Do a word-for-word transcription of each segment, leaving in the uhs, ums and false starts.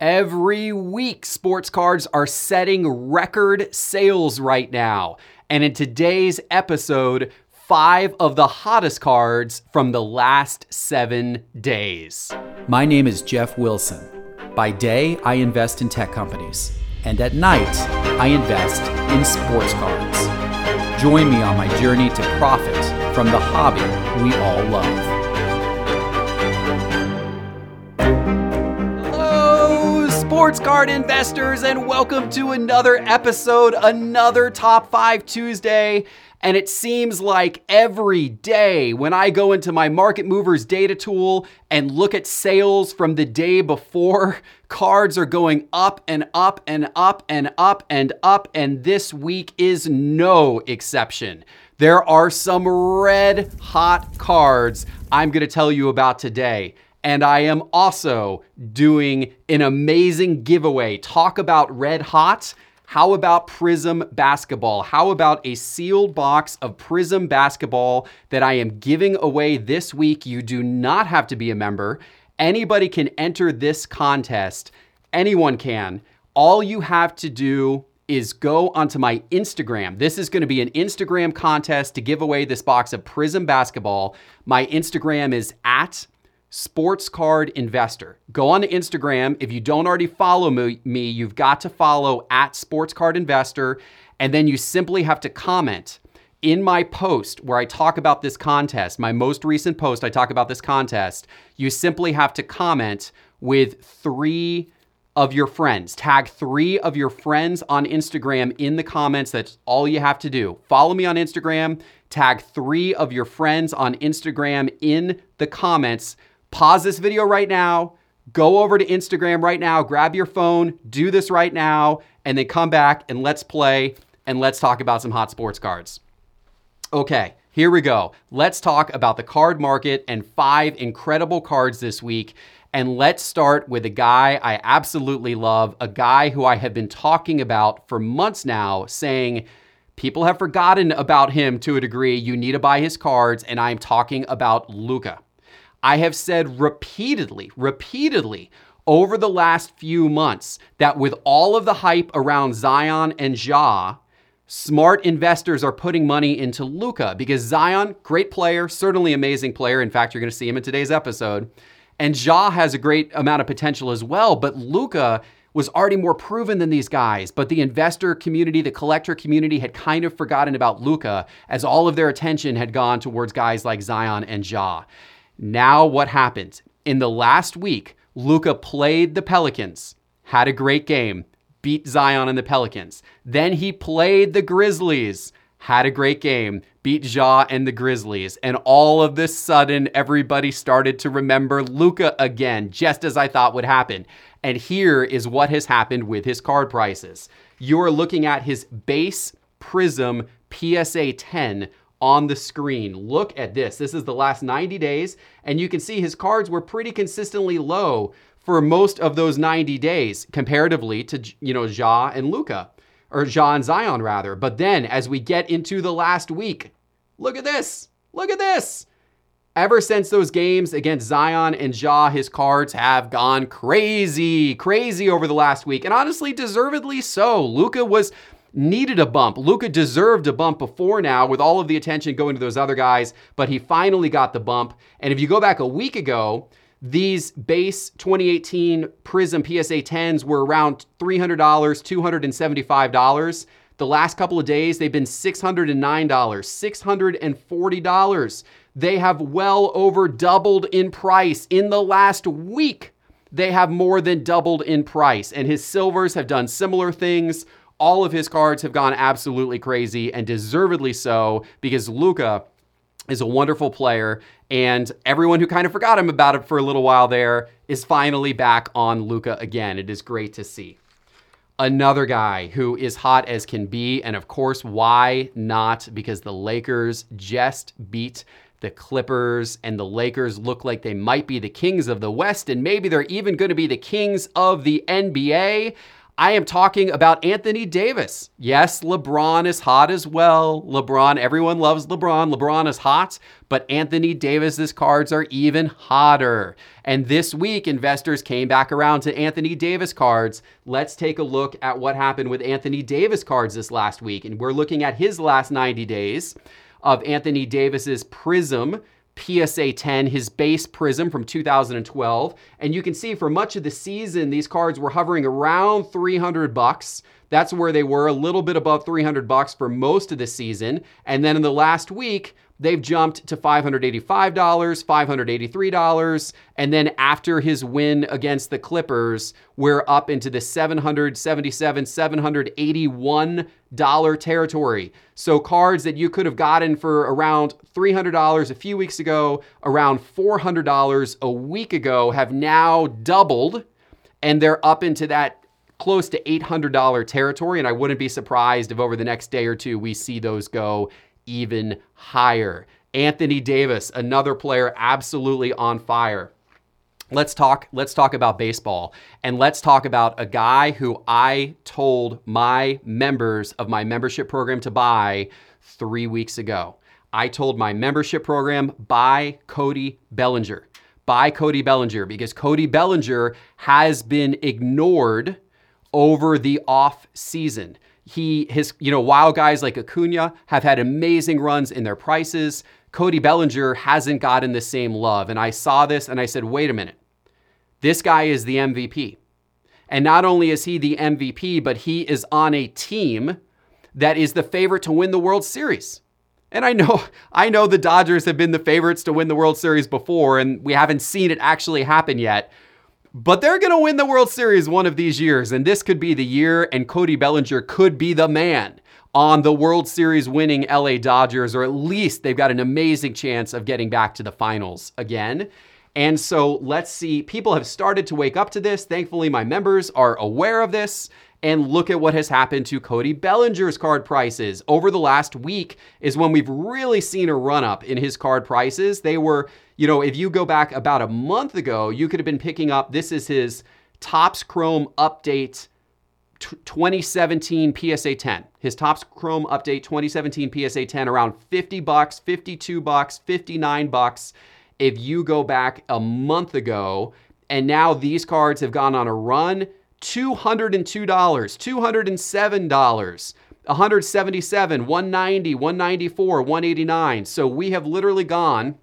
Every week, sports cards are setting record sales right now. And in today's episode, five of the hottest cards from the last seven days. My name is Jeff Wilson. By day, I invest in tech companies. And at night, I invest in sports cards. Join me on my journey to profit from the hobby we all love. Sports card investors, and welcome to another episode, another Top five Tuesday. And it seems like every day when I go into my Market Movers data tool and look at sales from the day before, cards are going up and up and up and up and up, and this week is no exception. There are some red hot cards I'm going to tell you about today. And I am also doing an amazing giveaway. Talk about red hot. How about Prism basketball? How about a sealed box of Prism basketball that I am giving away this week? You do not have to be a member. Anybody can enter this contest. Anyone can. All you have to do is go onto my Instagram. This is going to be an Instagram contest to give away this box of Prism basketball. My Instagram is at Sports Card Investor. Go on to Instagram. If you don't already follow me, me, you've got to follow at Sports Card Investor. And then you simply have to comment in my post where I talk about this contest, my most recent post, I talk about this contest. You simply have to comment with three of your friends. Tag three of your friends on Instagram in the comments. That's all you have to do. Follow me on Instagram. Tag three of your friends on Instagram in the comments. Pause this video right now, go over to Instagram right now, grab your phone, do this right now, and then come back and let's play and let's talk about some hot sports cards. Okay, here we go. Let's talk about the card market and five incredible cards this week. And let's start with a guy I absolutely love, a guy who I have been talking about for months now, saying people have forgotten about him to a degree. You need to buy his cards, and I'm talking about Luka. I have said repeatedly, repeatedly over the last few months that with all of the hype around Zion and Ja, smart investors are putting money into Luka because Zion, great player, certainly amazing player. In fact, you're going to see him in today's episode. And Ja has a great amount of potential as well, but Luka was already more proven than these guys. But the investor community, the collector community had kind of forgotten about Luka as all of their attention had gone towards guys like Zion and Ja. Now what happened? In the last week, Luka played the Pelicans, had a great game, beat Zion and the Pelicans. Then he played the Grizzlies, had a great game, beat Ja and the Grizzlies. And all of this sudden, everybody started to remember Luka again, just as I thought would happen. And here is what has happened with his card prices. You're looking at his base Prism P S A ten on the screen. Look at this. This is the last ninety days, and you can see his cards were pretty consistently low for most of those ninety days comparatively to, you know, Ja and Luka, or Ja and Zion rather. But then as we get into the last week, look at this. Look at this. Ever since those games against Zion and Ja, his cards have gone crazy, crazy over the last week, and honestly, deservedly so. Luka was needed a bump. Luka deserved a bump before now with all of the attention going to those other guys, but he finally got the bump. And if you go back a week ago, these base twenty eighteen Prism P S A tens were around three hundred dollars, two hundred seventy-five dollars. The last couple of days, they've been six hundred nine dollars, six hundred forty dollars. They have well over doubled in price. In the last week, they have more than doubled in price. And his silvers have done similar things. All of his cards have gone absolutely crazy, and deservedly so, because Luka is a wonderful player, and everyone who kind of forgot him about it for a little while there is finally back on Luka again. It is great to see. Another guy who is hot as can be, and of course, why not? Because the Lakers just beat the Clippers, and the Lakers look like they might be the kings of the West, and maybe they're even going to be the kings of the N B A. I am talking about Anthony Davis. Yes, LeBron is hot as well. LeBron, everyone loves LeBron. LeBron is hot, but Anthony Davis's cards are even hotter. And this week, investors came back around to Anthony Davis cards. Let's take a look at what happened with Anthony Davis cards this last week. And we're looking at his last ninety days of Anthony Davis's Prism P S A ten, his base Prism from two thousand twelve. And you can see for much of the season, these cards were hovering around three hundred bucks. That's where they were, a little bit above three hundred bucks for most of the season. And then in the last week, they've jumped to five hundred eighty-five dollars, five hundred eighty-three dollars. And then after his win against the Clippers, we're up into the seven hundred seventy-seven dollars, seven hundred eighty-one dollars territory. So cards that you could have gotten for around three hundred dollars a few weeks ago, around four hundred dollars a week ago, have now doubled, and they're up into that close to eight hundred dollars territory. And I wouldn't be surprised if over the next day or two, we see those go even higher. Anthony Davis, another player absolutely on fire. Let's talk, let's talk about baseball, and let's talk about a guy who I told my members of my membership program to buy three weeks ago. I told my membership program, buy Cody Bellinger. Buy Cody Bellinger because Cody Bellinger has been ignored over the off season. He, his, you know, while guys like Acuna have had amazing runs in their prices, Cody Bellinger hasn't gotten the same love. And I saw this and I said, wait a minute, this guy is the M V P. And not only is he the M V P, but he is on a team that is the favorite to win the World Series. And I know, I know the Dodgers have been the favorites to win the World Series before, and we haven't seen it actually happen yet. But they're going to win the World Series one of these years, and this could be the year, and Cody Bellinger could be the man on the World Series winning L A Dodgers, or at least they've got an amazing chance of getting back to the finals again. And so let's see, people have started to wake up to this. Thankfully, my members are aware of this. And look at what has happened to Cody Bellinger's card prices. Over the last week is when we've really seen a run up in his card prices. They were, you know, if you go back about a month ago, you could have been picking up, this is his Topps Chrome Update twenty seventeen P S A ten. His Topps Chrome Update twenty seventeen P S A ten, around fifty bucks, fifty-two bucks, fifty-nine bucks. If you go back a month ago, and now these cards have gone on a run, two hundred two dollars, two hundred seven dollars, one hundred seventy-seven dollars, one hundred ninety dollars, one hundred ninety-four dollars, one hundred eighty-nine dollars. So we have literally gone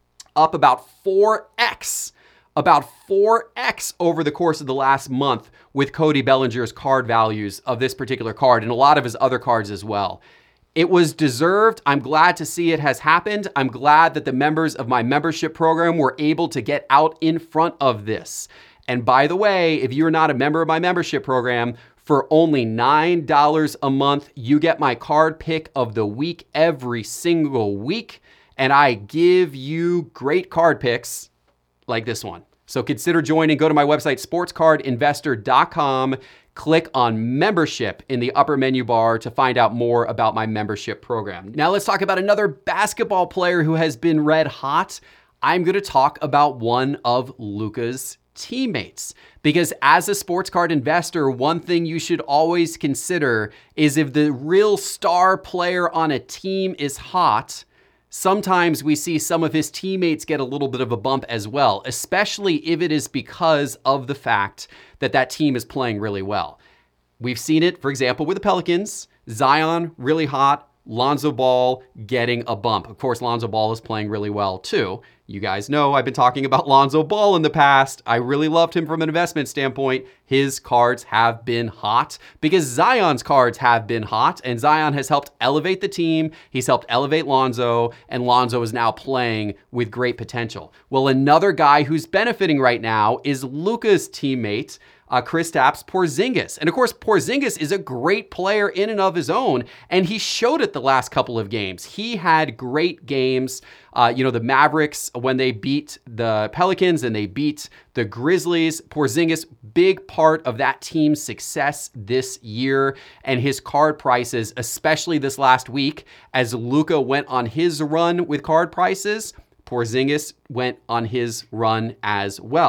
up about four X, about four X over the course of the last month with Cody Bellinger's card values of this particular card and a lot of his other cards as well. It was deserved. I'm glad to see it has happened. I'm glad that the members of my membership program were able to get out in front of this. And by the way, if you're not a member of my membership program, for only nine dollars a month, you get my card pick of the week every single week. And I give you great card picks like this one. So consider joining. Go to my website, sports card investor dot com. Click on membership in the upper menu bar to find out more about my membership program. Now let's talk about another basketball player who has been red hot. I'm going to talk about one of Luka's teammates, because as a sports card investor, one thing you should always consider is if the real star player on a team is hot, sometimes we see some of his teammates get a little bit of a bump as well, especially if it is because of the fact that that team is playing really well. We've seen it, for example, with the Pelicans. Zion, really hot. Lonzo Ball getting a bump. Of course, Lonzo Ball is playing really well too. You guys know I've been talking about Lonzo Ball in the past. I really loved him from an investment standpoint. His cards have been hot because Zion's cards have been hot, and Zion has helped elevate the team. He's helped elevate Lonzo, and Lonzo is now playing with great potential. Well, another guy who's benefiting right now is Luka's teammate, Uh, Kristaps Porzingis. And of course, Porzingis is a great player in and of his own, and he showed it the last couple of games. He had great games. Uh, you know, the Mavericks, when they beat the Pelicans and they beat the Grizzlies, Porzingis, big part of that team's success this year, and his card prices, especially this last week, as Luka went on his run with card prices, Porzingis went on his run as well.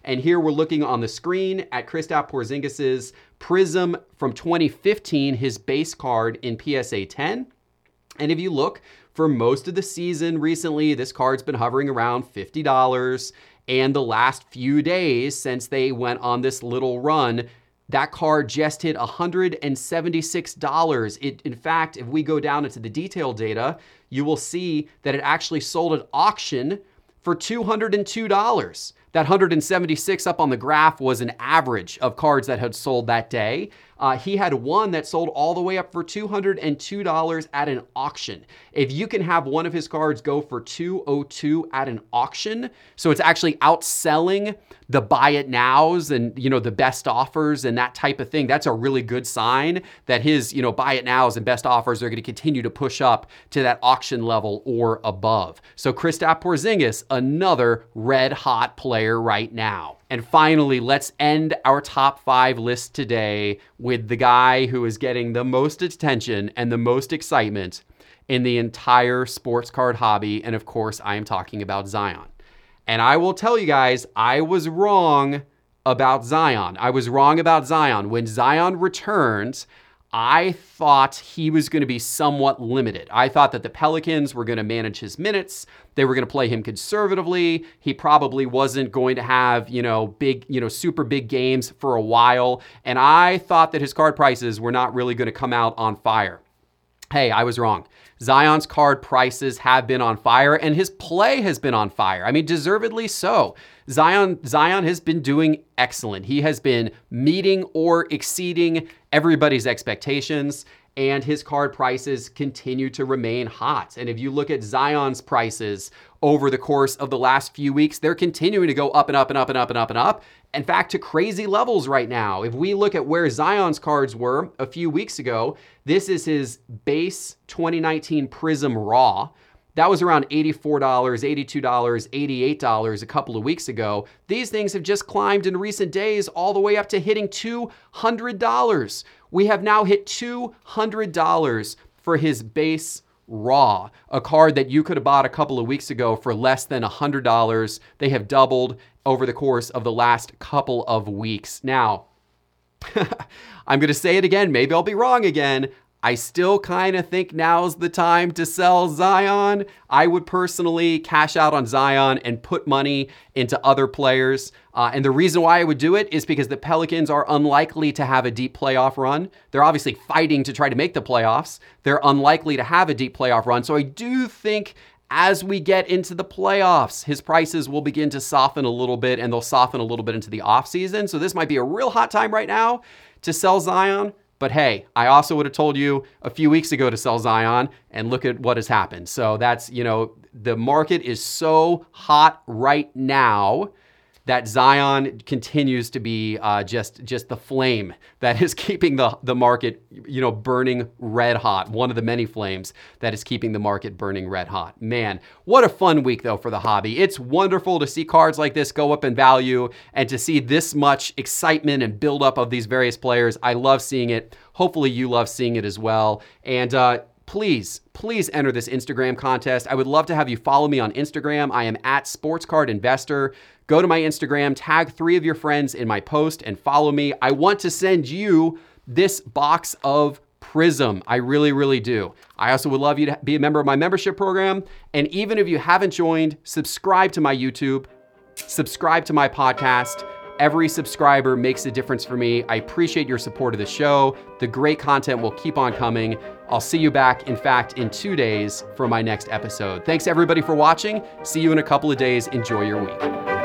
And here we're looking on the screen at Kristaps Porzingis's Prism from twenty fifteen, his base card in P S A ten. And if you look, for most of the season recently, this card's been hovering around fifty dollars. And the last few days since they went on this little run, that card just hit one hundred seventy-six dollars. It, in fact, if we go down into the detailed data, you will see that it actually sold at auction for two hundred two dollars. That one hundred seventy-six up on the graph was an average of cards that had sold that day. Uh, he had one that sold all the way up for two hundred two dollars at an auction. If you can have one of his cards go for two hundred two dollars at an auction, so it's actually outselling the buy it nows and, you know, the best offers and that type of thing, that's a really good sign that his, you know, buy it nows and best offers are going to continue to push up to that auction level or above. So Kristaps Porzingis, another red hot player right now. And finally, let's end our top five list today with the guy who is getting the most attention and the most excitement in the entire sports card hobby. And of course, I am talking about Zion. And I will tell you guys, I was wrong about Zion. I was wrong about Zion. When Zion returned, I thought he was going to be somewhat limited. I thought that the Pelicans were going to manage his minutes. They were going to play him conservatively. He probably wasn't going to have, you know, big, you know, super big games for a while. And I thought that his card prices were not really going to come out on fire. Hey, I was wrong. Zion's card prices have been on fire and his play has been on fire. I mean, deservedly so. Zion, Zion has been doing excellent. He has been meeting or exceeding everybody's expectations, and his card prices continue to remain hot. And if you look at Zion's prices over the course of the last few weeks, they're continuing to go up and up and up and up and up and up. In fact, to crazy levels right now. If we look at where Zion's cards were a few weeks ago, this is his base twenty nineteen Prism Raw. That was around eighty-four dollars, eighty-two dollars, eighty-eight dollars a couple of weeks ago. These things have just climbed in recent days all the way up to hitting two hundred dollars. We have now hit two hundred dollars for his base Raw, a card that you could have bought a couple of weeks ago for less than one hundred dollars. They have doubled over the course of the last couple of weeks. Now, I'm going to say it again. Maybe I'll be wrong again. I still kind of think now's the time to sell Zion. I would personally cash out on Zion and put money into other players. Uh, and the reason why I would do it is because the Pelicans are unlikely to have a deep playoff run. They're obviously fighting to try to make the playoffs. They're unlikely to have a deep playoff run. So I do think as we get into the playoffs, his prices will begin to soften a little bit, and they'll soften a little bit into the offseason. So this might be a real hot time right now to sell Zion. But hey, I also would have told you a few weeks ago to sell Zion, and look at what has happened. So that's, you know, the market is so hot right now that Zion continues to be uh, just, just the flame that is keeping the, the market, you know, burning red hot. One of the many flames that is keeping the market burning red hot. Man, what a fun week though for the hobby. It's wonderful to see cards like this go up in value and to see this much excitement and buildup of these various players. I love seeing it. Hopefully you love seeing it as well. And uh, please, please enter this Instagram contest. I would love to have you follow me on Instagram. I am at Sports Card Investor. Go to my Instagram, tag three of your friends in my post and follow me. I want to send you this box of Prism. I really, really do. I also would love you to be a member of my membership program. And even if you haven't joined, subscribe to my YouTube, subscribe to my podcast. Every subscriber makes a difference for me. I appreciate your support of the show. The great content will keep on coming. I'll see you back, in fact, in two days for my next episode. Thanks everybody for watching. See you in a couple of days. Enjoy your week.